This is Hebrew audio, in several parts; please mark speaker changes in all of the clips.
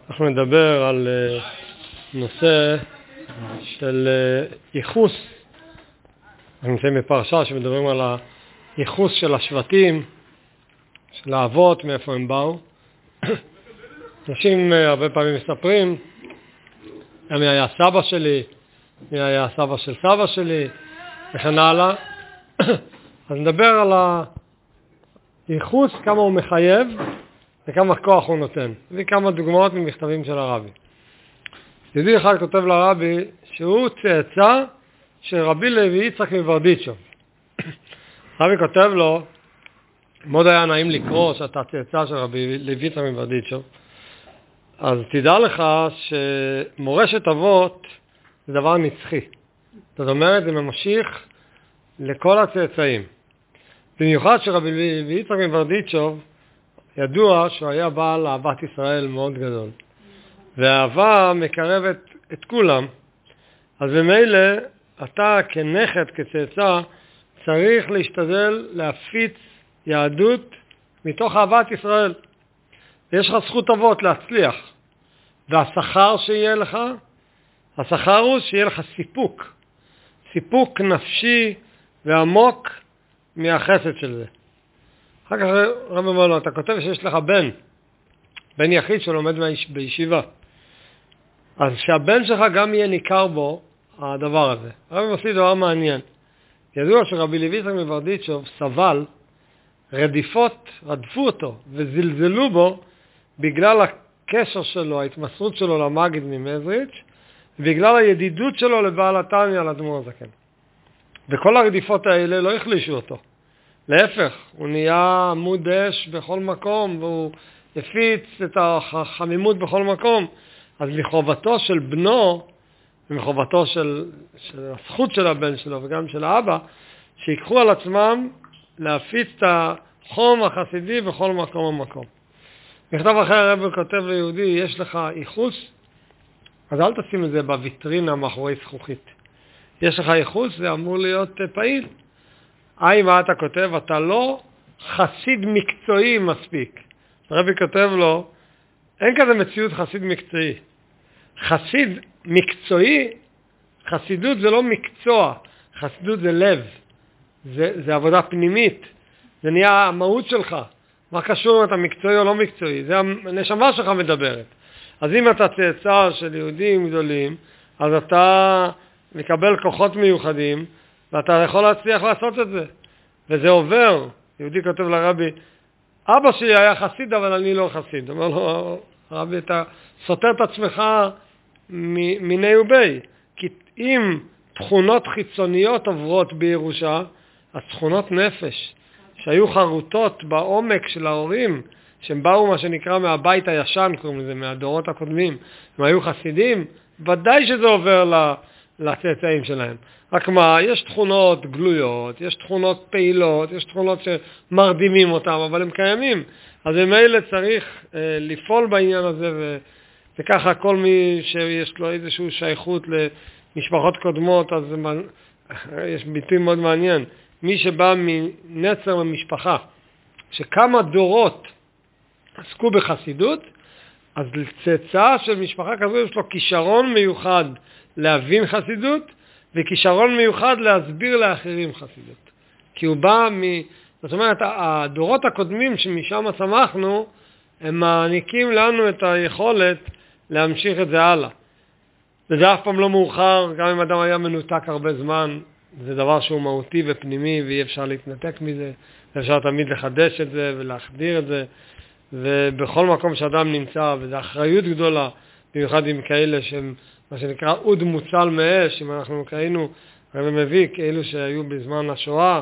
Speaker 1: אנחנו נדבר על נושא של ייחוס. אנחנו נמצאים בפרשה שמדברים על הייחוס של השבטים, של האבות, מאיפה הם באו. אנשים הרבה פעמים מספרים, מי היה סבא שלי, מי היה סבא של סבא שלי, וכן הלאה. אז נדבר על הייחוס, כמה הוא מחייב וכמה כוח הוא נותן. וכמה דוגמאות ממכתבים של הרבי. יהודי אחד כותב לרבי שהוא צאצא של רבי לוי יצחק מברדיצ'וב. הרבי כותב לו, מאוד היה נעים לקרוא שאתה צאצא של רבי לוי יצחק מברדיצ'וב, אז תדע לך שמורשת אבות זה דבר נצחי. זאת אומרת, זה ממשיך לכל הצאצאים. במיוחד שרבי לוי יצחק מברדיצ'וב ידוע שהוא היה בעל אהבת ישראל מאוד גדול. והאהבה מקרבת את כולם. אז במילא, אתה כנכד, כצאצא, צריך להשתדל להפיץ יהדות מתוך אהבת ישראל. ויש לך זכות אבות להצליח. והשכר שיהיה לך, השכר הוא שיהיה לך סיפוק. סיפוק נפשי ועמוק מהחסד של זה. אחר כך רבי אומר לו, אתה כותב שיש לך בן יחיד שלומד בישיבה. אז שהבן שלך גם יהיה ניכר בו הדבר הזה. רבי מוסיף דבר מעניין. ידוע שרבי לוי יצחק מברדיצ'וב סבל רדיפות, רדפו אותו וזלזלו בו בגלל הקשר שלו, ההתמסרות שלו למגיד ממזריץ', ובגלל הידידות שלו לבעל התניא לאדמו"ר הזקן. וכל הרדיפות האלה לא החלישו אותו. להפך, הוא נהיה עמוד אש בכל מקום, והוא הפיץ את החמימות בכל מקום. אז מחובתו של בנו, ומחובתו של הזכות של הבן שלו וגם של האבא, שיקחו על עצמם להפיץ את החום החסידי בכל מקום ומקום. מכתב אחר הרב כותב ליהודי, יש לך ייחוס, אז אל תשים את זה בוויטרינה מאחורי זכוכית. יש לך ייחוס, זה אמור להיות פעיל. מה אתה כותב? אתה לא חסיד מקצועי מספיק. הרבי כותב לו, אין כזה מציאות חסיד מקצועי. חסיד מקצועי, חסידות זה לא מקצוע, חסידות זה לב, זה עבודה פנימית, זה נהיה המהות שלך. מה קשור אם אתה מקצועי או לא מקצועי? זה הנשמה שלך מדברת. אז אם אתה צאצא של יהודים גדולים, אז אתה מקבל כוחות מיוחדים, ואתה יכול להצליח לעשות את זה. וזה עובר. יהודי כותב לרבי, אבא שלי היה חסיד, אבל אני לא חסיד. אומר לו, רבי, אתה סותר את עצמך מיני ובי. כי אם תכונות חיצוניות עוברות בירושה, אז תכונות נפש, שהיו חרוטות בעומק של ההורים, שהם באו מה שנקרא מהבית הישן, קוראים לזה, מהדורות הקודמים, הם היו חסידים, ודאי שזה עובר לצאצאים שלהם. רק מה, יש תכונות גלויות, יש תכונות פעילות, יש תכונות שמרדימים אותם, אבל הם קיימים. אז במילא צריך לפעול בעניין הזה, וככה כל מי שיש לו איזושהי שייכות למשפחות קודמות, אז יש ביטוי מאוד מעניין. מי שבא מנצר למשפחה, שכמה דורות עסקו בחסידות, אז לצאצא של משפחה כזו יש לו כישרון מיוחד להבין חסידות, וכישרון מיוחד להסביר לאחרים חסידות. כי הוא בא זאת אומרת, הדורות הקודמים שמשם צמחנו, הם מעניקים לנו את היכולת להמשיך את זה הלאה. וזה אף פעם לא מאוחר, גם אם אדם היה מנותק הרבה זמן, זה דבר שהוא מהותי ופנימי, ואי אפשר להתנתק מזה, אפשר תמיד לחדש את זה ולהחדיר את זה, ובכל מקום שאדם נמצא, וזו אחריות גדולה, במיוחד עם כאלה שהם, מה שנקרא, אוד מוצל מאש, אם אנחנו ראינו, הרב מביא, כאלו שהיו בזמן השואה,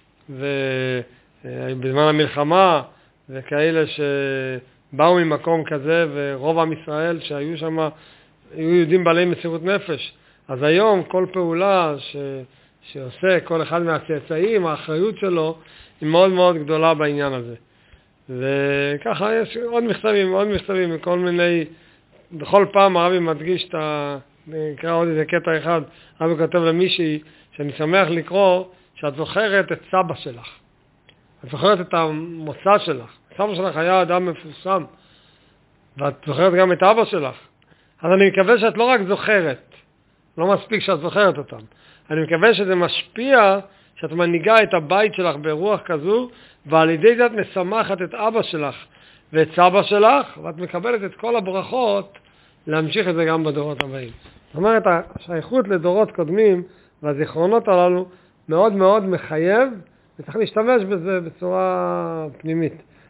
Speaker 1: ובזמן המלחמה, וכאלה שבאו ממקום כזה, ורוב עם ישראל שהיו שם, היו יהודים בעלי מסירות נפש. אז היום כל פעולה שעושה כל אחד מהצאצאים, האחריות שלו היא מאוד מאוד גדולה בעניין הזה. וככה יש עוד מכתבים מכל מיני, בכל פעם הרבי מדגיש נקרא עוד איזה קטע אחד, הרבי כותב למישהי שאני שמח לקרוא שאת זוכרת את סבא שלך. את זוכרת את המוצא שלך. סבא שלך היה אדם מפורסם. ואת זוכרת גם את אבא שלך. אז אני מקווה שאת לא רק זוכרת, לא מספיק שאת זוכרת אותם. אני מקווה שזה משפיע, שאת מנהיגה את הבית שלך ברוח כזו, ועל ידי זה את משמחת את אבא שלך ואת סבא שלך, ואת מקבלת את כל הברכות להמשיך את זה גם בדורות הבאים. זאת אומרת, השייכות לדורות קודמים והזיכרונות הללו מאוד מאוד מחייב, וצריך להשתמש בזה בצורה פנימית.